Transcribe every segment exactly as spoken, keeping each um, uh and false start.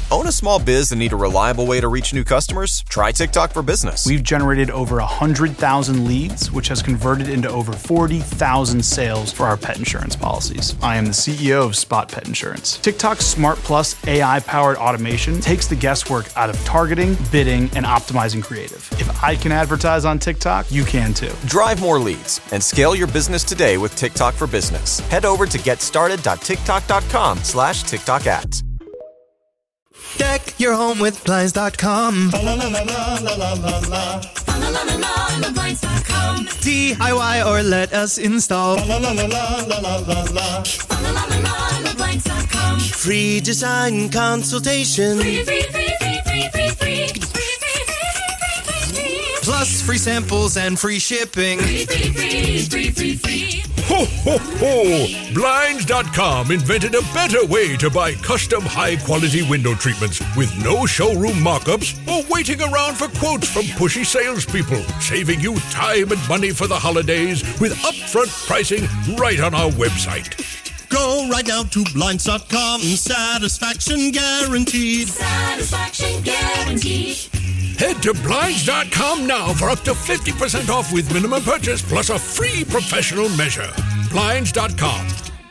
Own a small biz and need a reliable way to reach new customers? Try TikTok for Business. We've generated over one hundred thousand leads, which has converted into over forty thousand sales for our pet insurance policies. I am the C E O of Spot Pet Insurance. TikTok's Smart Plus A I-powered automation takes the guesswork out of targeting, bidding, and optimizing creative. If I can advertise on TikTok, you can too. Drive more leads and scale your business today with TikTok for Business. Head over to getstarted.tiktok.com slash TikTok ads. Deck your home with Blinds dot com. D I Y or let us install. Free design consultation. Free, free, free, free, free, free, free. Plus free samples and free shipping. Free, free, free, free, free, free. Ho, ho, ho! Blinds dot com invented a better way to buy custom high-quality window treatments with no showroom mock-ups or waiting around for quotes from pushy salespeople, saving you time and money for the holidays with upfront pricing right on our website. Go right now to Blinds dot com. Satisfaction guaranteed. Satisfaction guaranteed. Head to Blinds dot com now for up to fifty percent off with minimum purchase plus a free professional measure. Blinds dot com.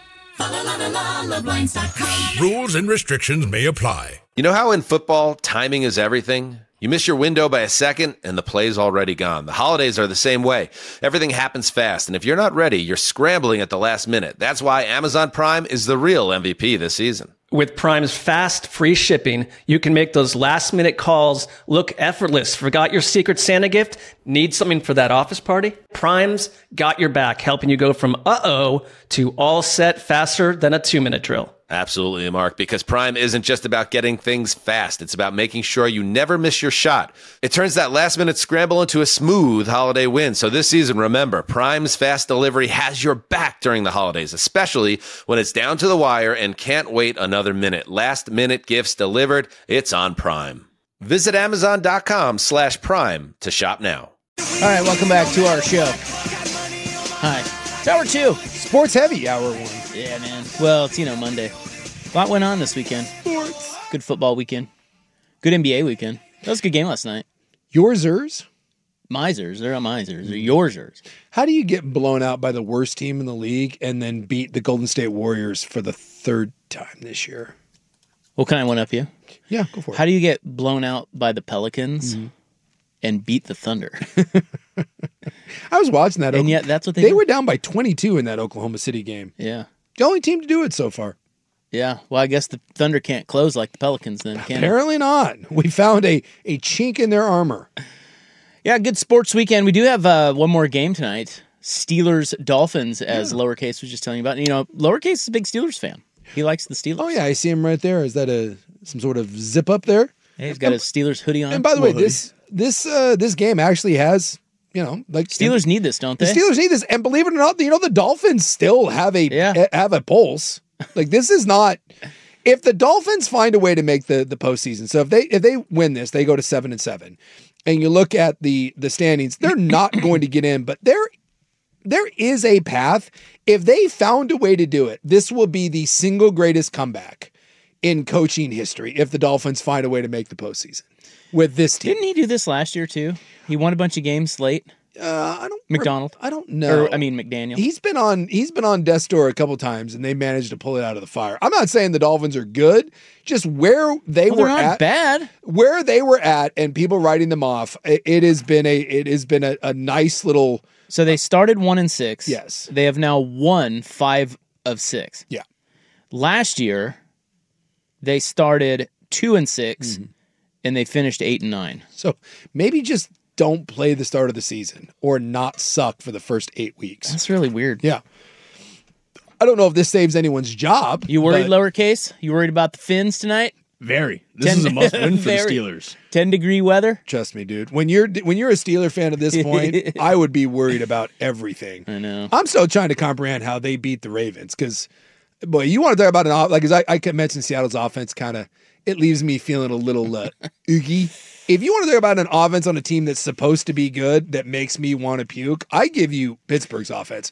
Rules and restrictions may apply. You know how in football, timing is everything? You miss your window by a second, and the play's already gone. The holidays are the same way. Everything happens fast, and if you're not ready, you're scrambling at the last minute. That's why Amazon Prime is the real M V P this season. With Prime's fast, free shipping, you can make those last-minute calls look effortless. Forgot your Secret Santa gift? Need something for that office party? Prime's got your back, helping you go from uh-oh to all set faster than a two-minute drill. Absolutely, Mark, because Prime isn't just about getting things fast. It's about making sure you never miss your shot. It turns that last-minute scramble into a smooth holiday win. So this season, remember, Prime's fast delivery has your back during the holidays, especially when it's down to the wire and can't wait another minute. Last-minute gifts delivered, it's on Prime. Visit Amazon.com slash Prime to shop now. All right, welcome back to our show. Hi. It's hour two. Sports heavy, hour one. Yeah, man. Well, it's, you know, Monday. A lot went on this weekend. Sports. Good football weekend. Good N B A weekend. That was a good game last night. Yoursers? Misers. They're not misers. They're yoursers. How do you get blown out by the worst team in the league and then beat the Golden State Warriors for the third time this year? Well, can I one up you? Yeah, go for it. How do you get blown out by the Pelicans mm-hmm. and beat the Thunder? I was watching that. And yet that's what they They did. were down by twenty-two in that Oklahoma City game. Yeah. The only team to do it so far. Yeah. Well, I guess the Thunder can't close like the Pelicans then, can Apparently it? not. We found a, a chink in their armor. Yeah, good sports weekend. We do have uh, one more game tonight. Steelers-Dolphins, as yeah. Lowercase was just telling you about. You know, Lowercase is a big Steelers fan. He likes the Steelers. Oh, yeah. I see him right there. Is that a some sort of zip up there? Yeah, he's got and, a Steelers hoodie on. And by the way, this this uh, this game actually has... You know, like Steelers need this, don't they? The Steelers need this, and believe it or not, you know the Dolphins still have a yeah. have a pulse. Like this is not. If the Dolphins find a way to make the the postseason, so if they if they win this, they go to seven and seven, and you look at the the standings, they're not going to get in, but there there is a path. If they found a way to do it, this will be the single greatest comeback in coaching history. If the Dolphins find a way to make the postseason with this team, didn't he do this last year too? He won a bunch of games late. Uh, I don't. McDonald. I don't know. Or, I mean McDaniel. He's been on. He's been on death's door a couple times, and they managed to pull it out of the fire. I'm not saying the Dolphins are good. Just where they well, were they're not at, bad. Where they were at, and people writing them off. It, it has been a. It has been a, a nice little. So they started one and six. Yes. They have now won five of six. Yeah. Last year, they started two and six, mm-hmm. and they finished eight and nine. So maybe just. Don't play the start of the season or not suck for the first eight weeks. That's really weird. Yeah. I don't know if this saves anyone's job. You worried, but... lowercase? You worried about the Finns tonight? Very. This ten, is a must win for the Steelers. ten degree weather? Trust me, dude. When you're when you're a Steeler fan at this point, I would be worried about everything. I know. I'm still trying to comprehend how they beat the Ravens because, boy, you want to talk about an like, I, I mentioned Seattle's offense kind of, it leaves me feeling a little uh, oogie. If you want to talk about an offense on a team that's supposed to be good that makes me want to puke, I give you Pittsburgh's offense.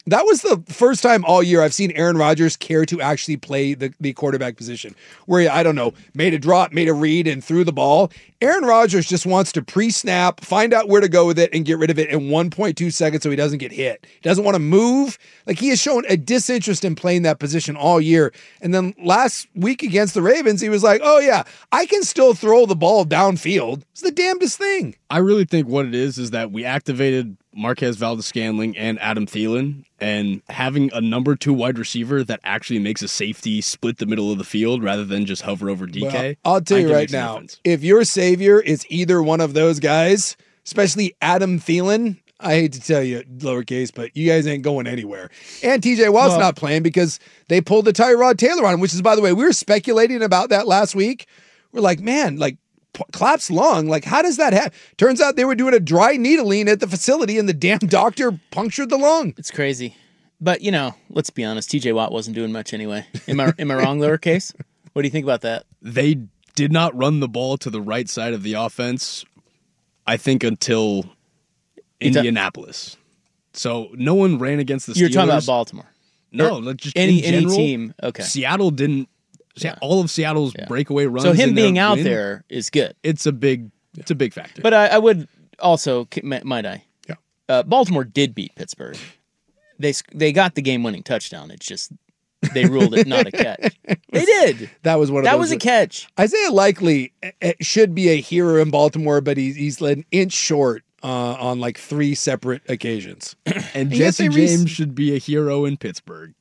That was the first time all year I've seen Aaron Rodgers care to actually play the, the quarterback position where, I don't know, made a drop, made a read, and threw the ball. Aaron Rodgers just wants to pre-snap, find out where to go with it, and get rid of it in one point two seconds so he doesn't get hit. He doesn't want to move. Like, he has shown a disinterest in playing that position all year. And then last week against the Ravens, he was like, oh, yeah, I can still throw the ball downfield. It's the damnedest thing. I really think what it is is that we activated Marquez Valdes-Scantling and Adam Thielen, and having a number two wide receiver that actually makes a safety split the middle of the field rather than just hover over D K. Well, I'll tell you right now, if your savior is either one of those guys, especially Adam Thielen, I hate to tell you, lowercase, but you guys ain't going anywhere. And T J Watt's well, not playing because they pulled the Tyrod Taylor on him, which is, by the way, we were speculating about that last week. We're like, man, like, Claps lung, like, how does that happen? Turns out they were doing a dry needling at the facility and the damn doctor punctured the lung. It's crazy. But, you know, let's be honest, T J Watt wasn't doing much anyway. Am I am I wrong, lowercase? What do you think about that? They did not run the ball to the right side of the offense, I think, until Indianapolis. So no one ran against the Steelers. You're talking about Baltimore. No, like just any, in general, any team. Okay. Seattle didn't. Yeah. All of Seattle's yeah. breakaway runs. So him being out win, there is good. It's a big, it's a big factor. But I, I would also, might I? Yeah. Uh, Baltimore did beat Pittsburgh. They they got the game-winning touchdown. It's just they ruled it not a catch. They did. That was one of that those. was a catch. Isaiah Likely should be a hero in Baltimore, but he's he's an inch short uh, on like three separate occasions. And, and Jesse James re- should be a hero in Pittsburgh.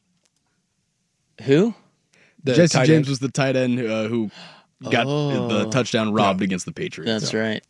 Who? The Jesse James end. was the tight end uh, who got oh, the touchdown robbed yeah. against the Patriots. That's so. right.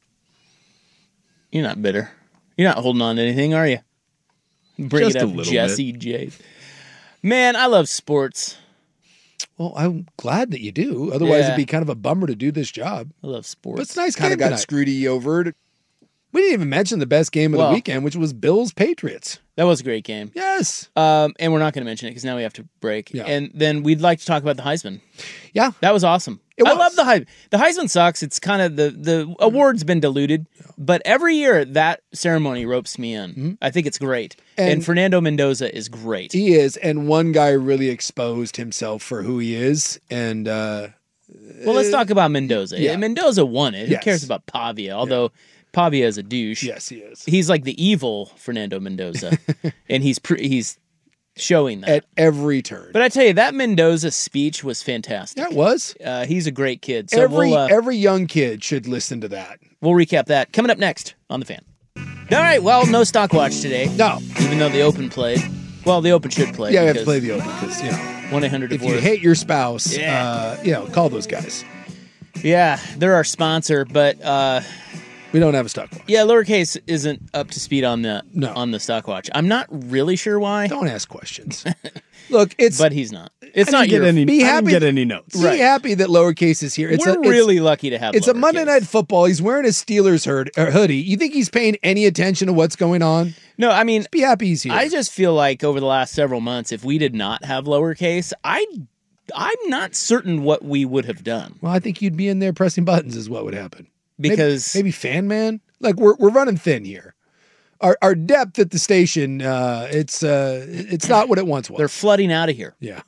You're not bitter. You're not holding on to anything, are you? Bring Just it up, Jesse James. Man, I love sports. Well, I'm glad that you do. Otherwise, yeah. it'd be kind of a bummer to do this job. I love sports. But it's nice. Kind of got screwed over. We didn't even mention the best game of well, the weekend, which was Bills Patriots. That was a great game. Yes. Um, and we're not going to mention it because now we have to break. Yeah. And then we'd like to talk about the Heisman. Yeah. That was awesome. It was. I love the Heisman. The Heisman sucks. It's kind of the, the award's been diluted. Yeah. But every year that ceremony ropes me in. Mm-hmm. I think it's great. And, and Fernando Mendoza is great. He is. And one guy really exposed himself for who he is. And, uh, well, let's talk about Mendoza. Yeah. Mendoza won it. Yes. Who cares about Pavia? Although... Yeah. Pavia is a douche. Yes, he is. He's like the evil Fernando Mendoza, and he's pre- he's showing that at every turn. But I tell you, that Mendoza speech was fantastic. Yeah, it was. Uh, he's a great kid. So every we'll, uh, every young kid should listen to that. We'll recap that coming up next on The Fan. All right. Well, no stock watch today. No, even though the Open played. Well, the Open should play. Yeah, we have to play the Open because you know one eight hundred if you hate your spouse, yeah. uh, you know, call those guys. Yeah, they're our sponsor, but. Uh, We don't have a stock watch. Yeah, lowercase isn't up to speed on the no. on the stock watch. I'm not really sure why. Don't ask questions. Look, it's but he's not. It's I not get your. Any, be I happy. Didn't get any notes. Be right. happy that lowercase is here. It's We're a, it's, really lucky to have. It's lowercase. a Monday Night Football. He's wearing a Steelers herd, uh, hoodie. You think he's paying any attention to what's going on? No, I mean, just be happy he's here. I just feel like over the last several months, if we did not have lowercase, I. I'm not certain what we would have done. Well, I think you'd be in there pressing buttons is what would happen. Because maybe, maybe fan man. Like we're we're running thin here. Our our depth at the station, uh, it's uh, it's not what it once was. They're flooding out of here. Yeah.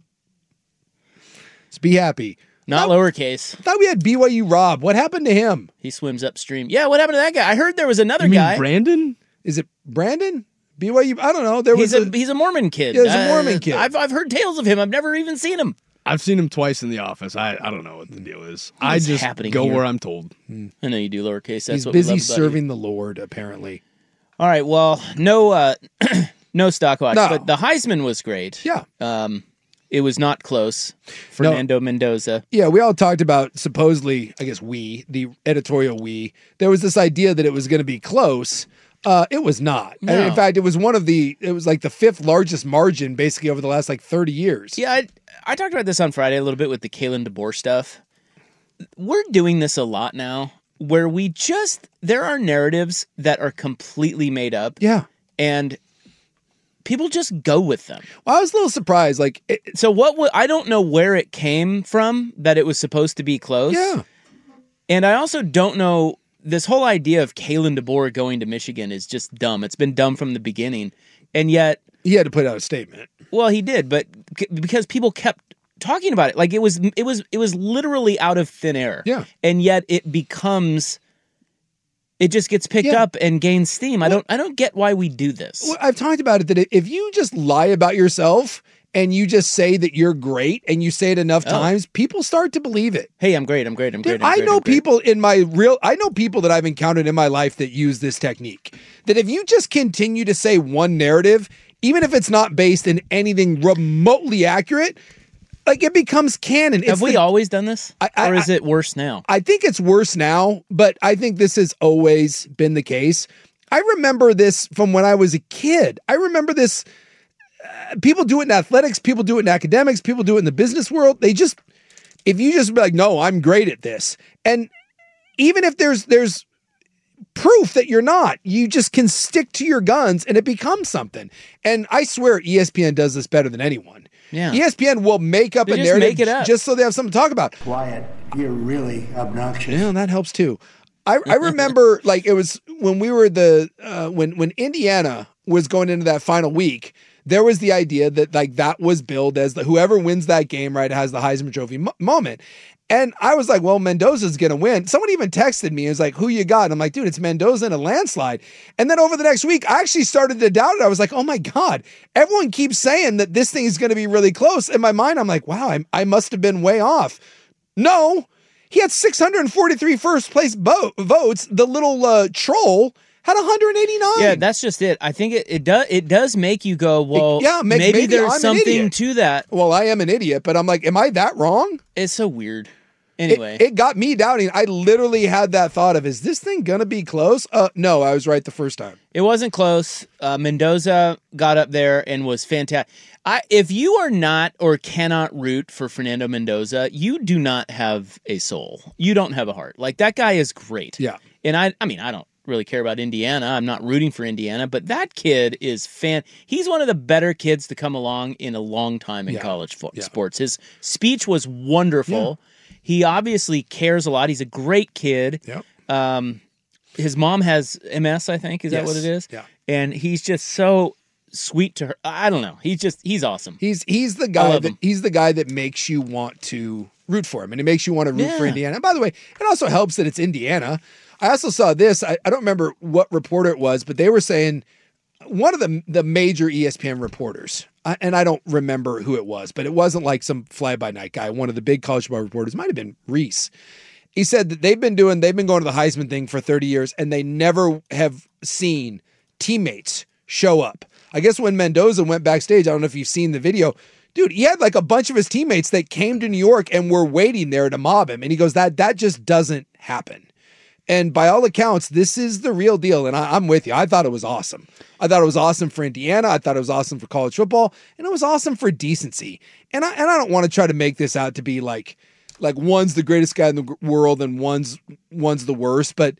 Just be happy. Not thought, lowercase. I thought we had B Y U Rob. What happened to him? He swims upstream. Yeah, what happened to that guy? I heard there was another you guy. Mean Brandon? Is it Brandon? B Y U? I don't know. There was he's a, a he's a Mormon kid. Yeah, he's a Mormon uh, kid. I've I've heard tales of him. I've never even seen him. I've seen him twice in the office. I, I don't know what the deal is. What I is just happening go here? where I'm told. Hmm. I know you do lowercase. That's He's what busy we love about serving you. the Lord, apparently. All right. Well, no uh, no stock watch, no. but the Heisman was great. Yeah. Um, it was not close. Fernando no. Mendoza. Yeah, we all talked about supposedly, I guess we, the editorial we, there was this idea that it was going to be close. Uh, it was not. No. And in fact, it was one of the, it was like the fifth largest margin basically over the last like thirty years. Yeah, I, I talked about this on Friday a little bit with the Kalen DeBoer stuff. We're doing this a lot now where we just, there are narratives that are completely made up. Yeah. And people just go with them. Well, I was a little surprised. Like, it, so what, w- I don't know where it came from that it was supposed to be close. Yeah. And I also don't know, this whole idea of Kalen DeBoer going to Michigan is just dumb. It's been dumb from the beginning. And yet, He had to put out a statement. Well, he did, but c- because people kept talking about it, like it was, it was, it was literally out of thin air. Yeah, and yet it becomes. It just gets picked yeah. up and gains steam. I don't. I don't get why we do this. Well, I've talked about it that if you just lie about yourself and you just say that you're great and you say it enough Oh. times, people start to believe it. Hey, I'm great. I'm great. I'm Dude, great. I'm I great, know I'm great. people in my real. I know people that I've encountered in my life that use this technique. That if you just continue to say one narrative, even if it's not based in anything remotely accurate, like it becomes canon. Have It's we the- always done this, I- I- or is I- it worse now? I think it's worse now, but I think this has always been the case. I remember this from when I was a kid. I remember this. Uh, people do it in athletics. People do it in academics. People do it in the business world. They just, if you just be like, no, I'm great at this. And even if there's, there's proof that you're not, you just can stick to your guns and it becomes something. And I swear E S P N does this better than anyone. Yeah. E S P N will make up They a just narrative make it up. just so they have something to talk about. Wyatt, you're really obnoxious. Yeah, that helps too. I, I remember like it was when we were the uh, when when Indiana was going into that final week, there was the idea that like that was billed as the whoever wins that game, right, has the Heisman Trophy mo- moment. And I was like, well, Mendoza's going to win. Someone even texted me. It was like, who you got? And I'm like, dude, it's Mendoza in a landslide. And then over the next week, I actually started to doubt it. I was like, oh my God, everyone keeps saying that this thing is going to be really close. In my mind, I'm like, wow, I, I must have been way off. No, he had six hundred forty-three first place bo- votes. The little uh, troll had one hundred eighty-nine. Yeah, that's just it. I think it, it does it does make you go, well, It- yeah, make- maybe, maybe there's I'm an something idiot. to that. Well, I am an idiot, but I'm like, am I that wrong? It's so weird. Anyway, It, it got me doubting. I literally had that thought of, is this thing going to be close? Uh, no, I was right the first time. it wasn't close. Uh, Mendoza got up there and was fantastic. I, if you are not or cannot root for Fernando Mendoza, you do not have a soul. You don't have a heart. Like, that guy is great. Yeah. And I, I mean, I don't really care about Indiana. I'm not rooting for Indiana, but that kid is fan. He's one of the better kids to come along in a long time in Yeah. college fo- Yeah. sports. His speech was wonderful. He obviously cares a lot. He's a great kid. Yep. Um, his mom has M S, I think. Is that Yes. what it is? Yeah. And he's just so sweet to her. I don't know. He's just, he's awesome. He's he's the I guy love that him. he's the guy that makes you want to root for him, and it makes you want to root for Yeah. Indiana. And by the way, it also helps that it's Indiana. I also saw this. I, I don't remember what reporter it was, but they were saying one of the the major E S P N reporters, I, and I don't remember who it was, but it wasn't like some fly by night guy. One of the big college football reporters, might have been Reese. He said that they've been doing, they've been going to the Heisman thing for thirty years, and they never have seen teammates show up. I guess when Mendoza went backstage, I don't know if you've seen the video, dude, he had like a bunch of his teammates that came to New York and were waiting there to mob him. And he goes, that that just doesn't happen. And by all accounts, this is the real deal. And I, I'm with you. I thought it was awesome. I thought it was awesome for Indiana. I thought it was awesome for college football. And it was awesome for decency. And I and I don't want to try to make this out to be like, like one's the greatest guy in the world and one's one's the worst. But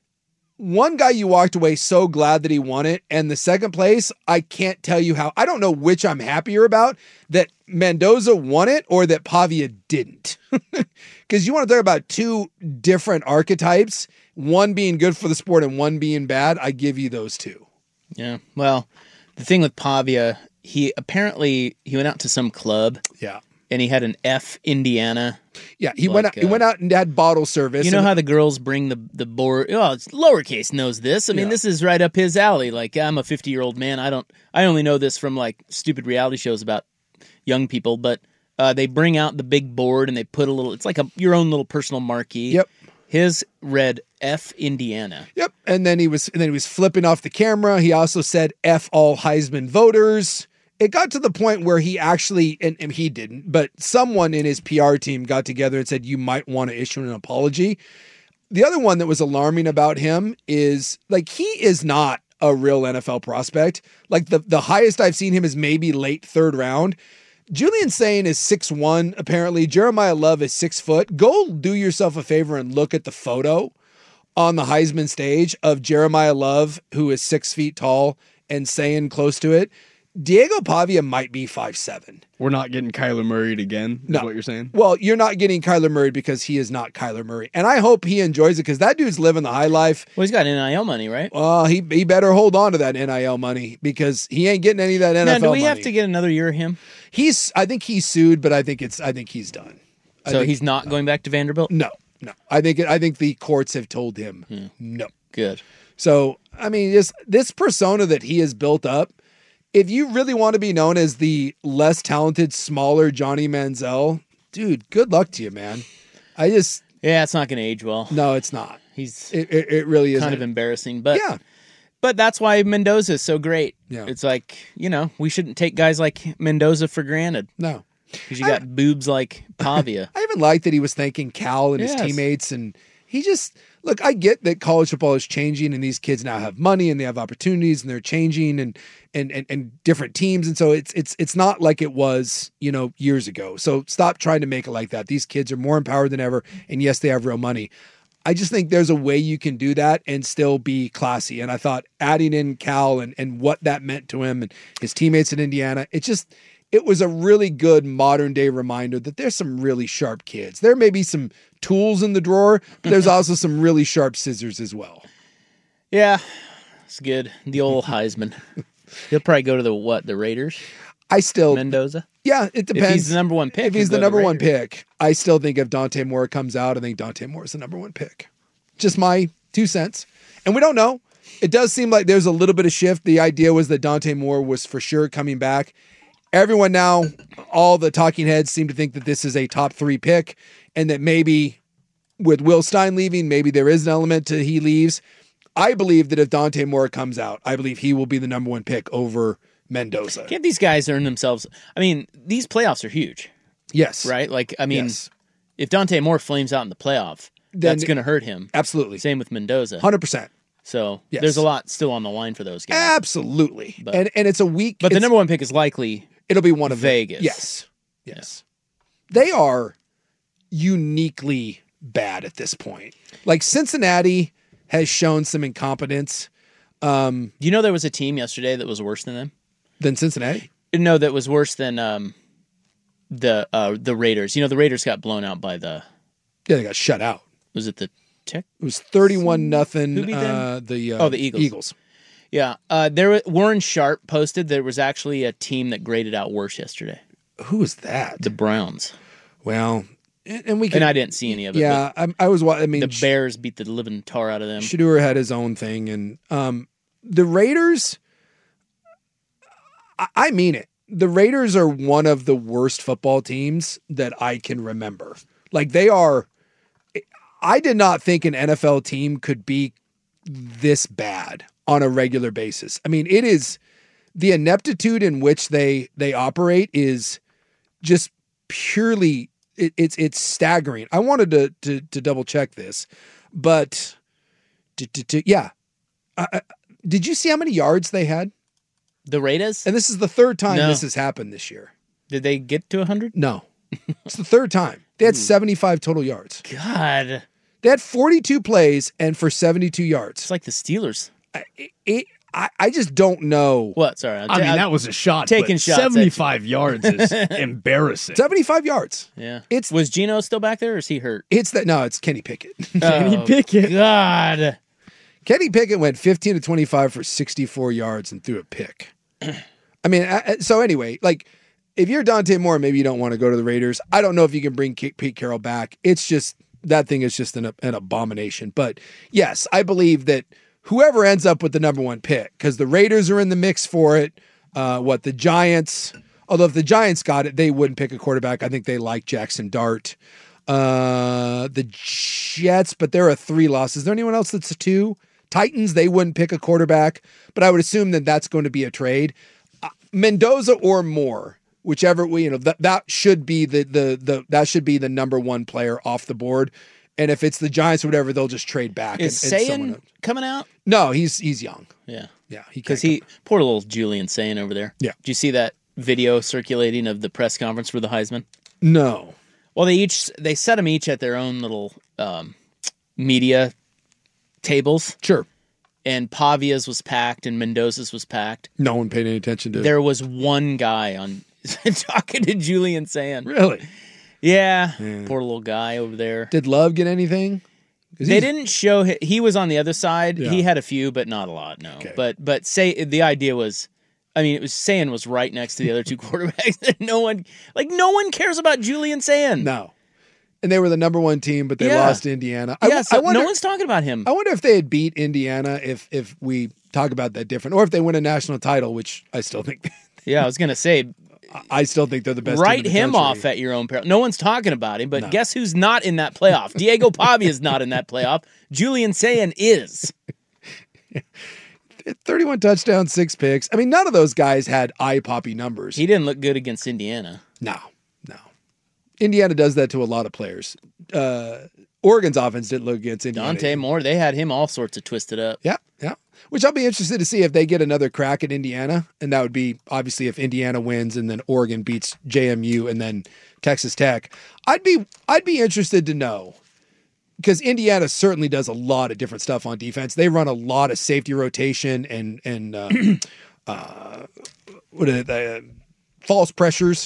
one guy you walked away so glad that he won it. And the second place, I can't tell you how. I don't know which I'm happier about, that Mendoza won it or that Pavia didn't. Because you want to talk about two different archetypes, one being good for the sport and one being bad. I give you those two. Yeah. Well, the thing with Pavia, he apparently, he went out to some club. Yeah. And he had an F Indiana. Yeah, he Like, went out. He uh, went out and had bottle service. You know and- how the girls bring the the board? Oh, it's lowercase knows this. I mean, Yeah. this is right up his alley. Like, I'm a fifty year old man. I don't. I only know this from like stupid reality shows about young people. But uh, they bring out the big board and they put a little. It's like a your own little personal marquee. Yep. His read F Indiana. Yep. And then he was. And then he was flipping off the camera. He also said F all Heisman voters. It got to the point where he actually, and, and he didn't, but someone in his P R team got together and said, you might want to issue an apology. The other one that was alarming about him is like, he is not a real N F L prospect. Like the, the highest I've seen him is maybe late third round. Julian Sain is six one, apparently. Jeremiah Love is six foot. Go do yourself a favor and look at the photo on the Heisman stage of Jeremiah Love, who is six feet tall, and Sain close to it. Diego Pavia might be five seven. We're not getting Kyler Murray'd again, is No. what you're saying? Well, you're not getting Kyler Murray because he is not Kyler Murray. And I hope he enjoys it because that dude's living the high life. Well, he's got N I L money, right? Well, he he better hold on to that N I L money because he ain't getting any of that N F L Now, do we money. have to get another year of him? He's I think he's sued, but I think it's I think he's done. I So think- he's not going back to Vanderbilt? No, no. I think I think the courts have told him no. Good. So I mean, this this persona that he has built up. If you really want to be known as the less talented, smaller Johnny Manziel, dude, good luck to you, man. I just Yeah, it's not going to age well. no, it's not. He's It it, it really is kind of embarrassing, but Yeah. but that's why Mendoza is so great. Yeah. It's like, you know, we shouldn't take guys like Mendoza for granted No. because you got boobs like Pavia. I even like that he was thanking Cal and his Yes. teammates, and he just look. I get that college football is changing, and these kids now have money and they have opportunities, and they're changing, and and and, and different teams, and so it's it's it's not like it was you know years ago. So stop trying to make it like that. These kids are more empowered than ever, and yes, they have real money. I just think there's a way you can do that and still be classy. And I thought adding in Cal and and what that meant to him and his teammates in Indiana, it just. It was a really good modern day reminder that there's some really sharp kids. There may be some tools in the drawer, but there's also some really sharp scissors as well. Yeah, it's good. The old Heisman. He'll probably go to the what? The Raiders? I still, Mendoza? yeah, it depends. If he's the number one pick. If he's he'll the go to number one Raiders. pick, I still think if Dante Moore comes out, I think Dante Moore is the number one pick. Just my two cents. And we don't know. It does seem like there's a little bit of shift. The idea was that Dante Moore was for sure coming back. Everyone now, all the talking heads seem to think that this is a top three pick and that maybe with Will Stein leaving, maybe there is an element to he leaves. I believe that if Dante Moore comes out, I believe he will be the number one pick over Mendoza. Can't these guys earn themselves? I mean, these playoffs are huge, Yes. right? Like, I mean, Yes. if Dante Moore flames out in the playoff, Then- that's going to hurt him. Absolutely. Same with Mendoza. one hundred percent. So Yes. there's a lot still on the line for those guys. Absolutely. But- and and it's a week. But the it's- number one pick is likely It'll be one of them. Vegas. Yes. Yes. They are uniquely bad at this point. Like Cincinnati has shown some incompetence. Um, Do you know there was a team yesterday that was worse than them? than Cincinnati. No, that was worse than um, the uh, the Raiders. You know, the Raiders got blown out by the. Yeah, they got shut out. Was it the Tech? It was thirty-one nothing. Who beat them? Uh, the uh, Oh, the Eagles. Eagles. Yeah, uh, there. Warren Sharp posted there was actually a team that graded out worse yesterday. Who was that? The Browns. Well, and, and we can. And I didn't see any of it. Yeah, I, I was. wa- I but mean, the Bears beat the living tar out of them. Shedeur had his own thing, and um, the Raiders. I, I mean it. The Raiders are one of the worst football teams that I can remember. Like they are. I did not think an N F L team could be this bad on a regular basis. I mean, it is the ineptitude in which they they operate is just purely it, it's it's staggering. I wanted to to, to double check this, but to, to, to, yeah, I, I, did you see how many yards they had? The Raiders? And this is the third time No. this has happened this year. Did they get to one hundred? No, it's the third time. They had seventy-five total yards. God. They had forty-two plays and for seventy-two yards. It's like the Steelers. I, it, I, I just don't know. What? Sorry. I mean, that was a shot. Taking but shots at you. seventy-five yards is embarrassing. seventy-five yards. Yeah. It's Was Geno still back there or is he hurt? it's that no, it's Kenny Pickett. Kenny Oh, Pickett. God. Kenny Pickett went fifteen to twenty-five for sixty-four yards and threw a pick. I mean, I, so anyway, like if you're Dante Moore, maybe you don't want to go to the Raiders. I don't know if you can bring K- Pete Carroll back. It's just that thing is just an, an abomination. But yes, I believe that whoever ends up with the number one pick, because the Raiders are in the mix for it. Uh, what the Giants, although if the Giants got it, they wouldn't pick a quarterback. I think they like Jackson Dart. Uh, the Jets, but they're a three loss. Is there anyone else that's a two? Titans, they wouldn't pick a quarterback, but I would assume that that's going to be a trade. Uh, Mendoza or Moore, whichever we, you know, that that should be the the the that should be the number one player off the board. And if it's the Giants or whatever, they'll just trade back. Is and, and someone Sayan else- coming out? No, he's he's young. Yeah. Yeah, he Because can't he, poor little Julian Sayan over there. Yeah. Did you see that video circulating of the press conference for the Heisman? No. Well, they each, they set them each at their own little um, media tables. Sure. and Pavia's was packed and Mendoza's was packed. No one paid any attention to it. There was one guy on talking to Julian Sand. Really? Yeah. Man. Poor little guy over there. Did Love get anything? They didn't show hi- he was on the other side. Yeah. He had a few, but not a lot. No, Okay. but but say the idea was, I mean, it was Sand was right next to the other two quarterbacks. no one like no one cares about Julian Sand. No, and they were the number one team, but they Yeah. lost to Indiana. Yeah, I, so I wonder, no one's talking about him. I wonder if they had beat Indiana if if we talk about that different, or if they win a national title, which I still think. Yeah, I was gonna say. I still think they're the best. Write team in the him country. off at your own peril. No one's talking about him, but No. guess who's not in that playoff? Diego Pavia is not in that playoff. Julian Sand is. thirty-one touchdowns, six picks. I mean, none of those guys had eye-poppy numbers. He didn't look good against Indiana. No, no. Indiana does that to a lot of players. Uh, Oregon's offense didn't look against Indiana. Dante Moore, they had him all sorts of twisted up. Yeah, yeah. Which I'll be interested to see if they get another crack at Indiana. And that would be obviously if Indiana wins and then Oregon beats J M U and then Texas Tech. I'd be I'd be interested to know. Because Indiana certainly does a lot of different stuff on defense. They run a lot of safety rotation and and uh, uh, what are they, uh, false pressures.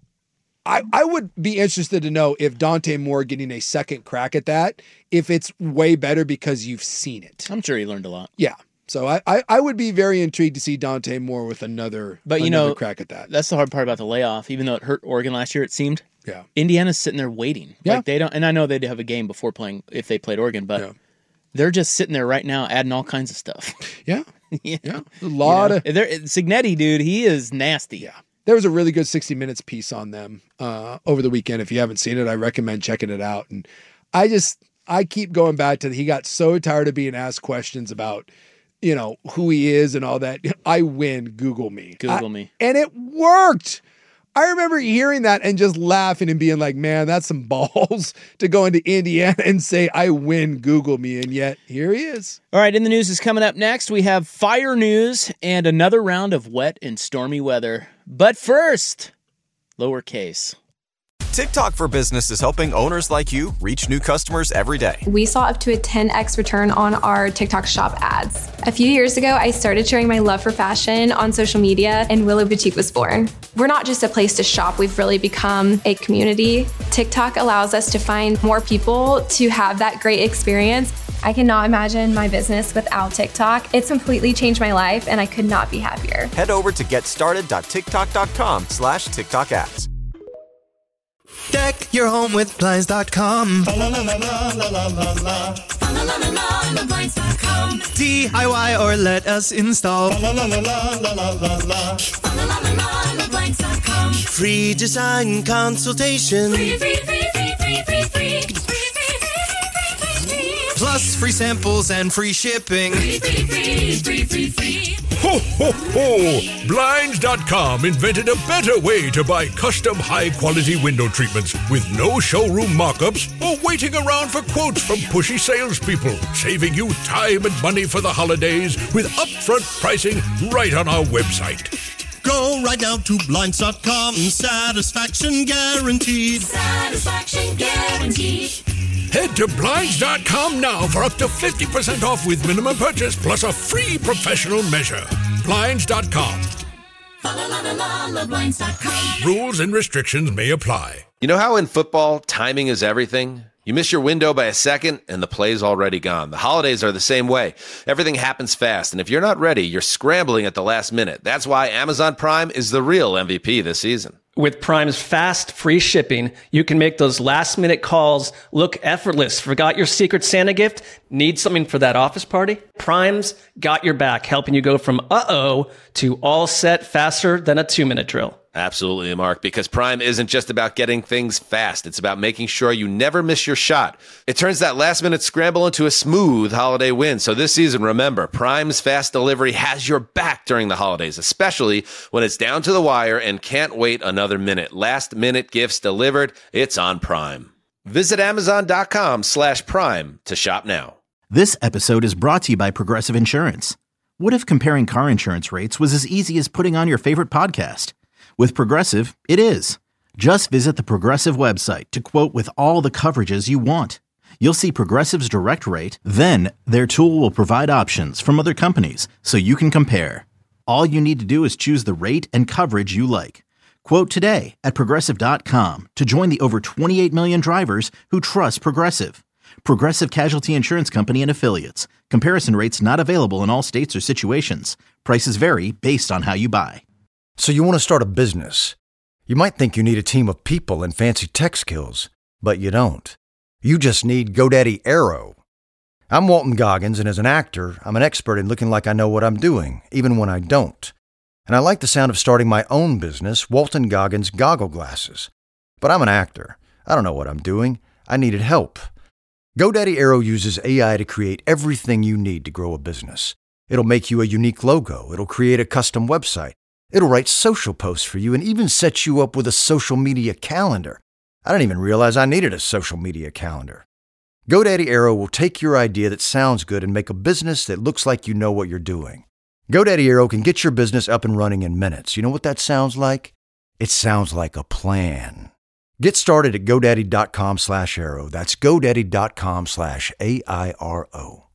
I, I would be interested to know if Dante Moore getting a second crack at that, if it's way better because you've seen it. I'm sure he learned a lot. Yeah. So I, I, I would be very intrigued to see Dante Moore with another, But you another know, crack at that. That's the hard part about the layoff. Even though it hurt Oregon last year, it seemed. Yeah. Indiana's sitting there waiting. Yeah. Like they don't, and I know they'd have a game before playing if they played Oregon, but Yeah. they're just sitting there right now adding all kinds of stuff. Yeah. yeah. Yeah. A lot of. of. Signetti, dude, he is nasty. Yeah. There was a really good sixty minutes piece on them uh, over the weekend. If you haven't seen it, I recommend checking it out. And I just, I keep going back to, he got so tired of being asked questions about, you know, who he is and all that. I win, Google me. Google I- me. And it worked. I remember hearing that and just laughing and being like, man, that's some balls to go into Indiana and say, I win, Google me. And yet here he is. All right, in the news is coming up next. We have fire news and another round of wet and stormy weather. But first, lowercase. TikTok for Business is helping owners like you reach new customers every day. We saw up to a ten x return on our TikTok shop ads. A few years ago, I started sharing my love for fashion on social media, and Willow Boutique was born. We're not just a place to shop, we've really become a community. TikTok allows us to find more people to have that great experience. I cannot imagine my business without TikTok. It's completely changed my life, and I could not be happier. Head over to getstarted.tiktok.com slash TikTok ads. Deck your home with Blinds dot com. D I Y or let us install. Free design consultation. Plus free samples and free shipping. Ho, ho, ho! Blinds dot com invented a better way to buy custom high-quality window treatments with no showroom mock-ups or waiting around for quotes from pushy salespeople, saving you time and money for the holidays with upfront pricing right on our website. Go right now to Blinds dot com. Satisfaction guaranteed. Satisfaction guaranteed. Head to Blinds dot com now for up to fifty percent off with minimum purchase plus a free professional measure. Blinds dot com. Rules and restrictions may apply. You know how in football, timing is everything? You miss your window by a second, and the play's already gone. The holidays are the same way. Everything happens fast, and if you're not ready, you're scrambling at the last minute. That's why Amazon Prime is the real M V P this season. With Prime's fast, free shipping, you can make those last-minute calls look effortless. Forgot your Secret Santa gift? Need something for that office party? Prime's got your back, helping you go from uh-oh to all set faster than a two-minute drill. Absolutely, Mark, because Prime isn't just about getting things fast. It's about making sure you never miss your shot. It turns that last-minute scramble into a smooth holiday win. So this season, remember, Prime's fast delivery has your back during the holidays, especially when it's down to the wire and can't wait another minute. Last-minute gifts delivered, it's on Prime. Visit Amazon.com slash Prime to shop now. This episode is brought to you by Progressive Insurance. What if comparing car insurance rates was as easy as putting on your favorite podcast? With Progressive, it is. Just visit the Progressive website to quote with all the coverages you want. you'll see Progressive's direct rate, then their tool will provide options from other companies so you can compare. All you need to do is choose the rate and coverage you like. Quote today at Progressive dot com to join the over twenty-eight million drivers who trust Progressive. Progressive Casualty Insurance Company and Affiliates. Comparison rates not available in all states or situations. Prices vary based on how you buy. So you want to start a business. You might think you need a team of people and fancy tech skills, but you don't. You just need GoDaddy Aero. I'm Walton Goggins, and as an actor, I'm an expert in looking like I know what I'm doing, even when I don't. And I like the sound of starting my own business, Walton Goggins Goggle Glasses. But I'm an actor. I don't know what I'm doing. I needed help. GoDaddy Aero uses A I to create everything you need to grow a business. It'll make you a unique logo. It'll create a custom website. It'll write social posts for you and even set you up with a social media calendar. I didn't even realize I needed a social media calendar. GoDaddy Aero will take your idea that sounds good and make a business that looks like you know what you're doing. GoDaddy Aero can get your business up and running in minutes. You know what that sounds like? It sounds like a plan. Get started at GoDaddy dot com slash Aero. That's GoDaddy dot com slash A I R O.